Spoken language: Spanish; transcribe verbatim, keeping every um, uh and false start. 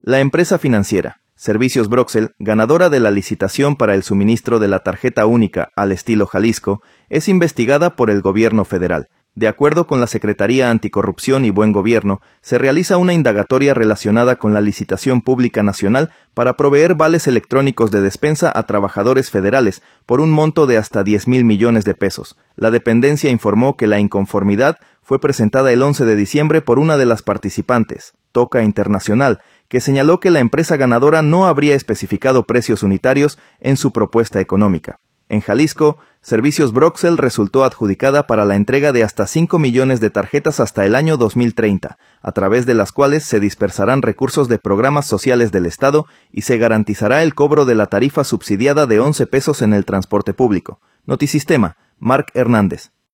La empresa financiera Servicios Broxel, ganadora de la licitación para el suministro de la tarjeta única al estilo Jalisco, es investigada por el gobierno federal. De acuerdo con la Secretaría Anticorrupción y Buen Gobierno, se realiza una indagatoria relacionada con la licitación pública nacional para proveer vales electrónicos de despensa a trabajadores federales por un monto de hasta diez mil millones de pesos. La dependencia informó que la inconformidad fue presentada el once de diciembre por una de las participantes, Toca Internacional, que señaló que la empresa ganadora no habría especificado precios unitarios en su propuesta económica. En Jalisco, Servicios Broxel resultó adjudicada para la entrega de hasta cinco millones de tarjetas hasta el año dos mil treinta, a través de las cuales se dispersarán recursos de programas sociales del Estado y se garantizará el cobro de la tarifa subsidiada de once pesos en el transporte público. Notisistema, Marc Hernández.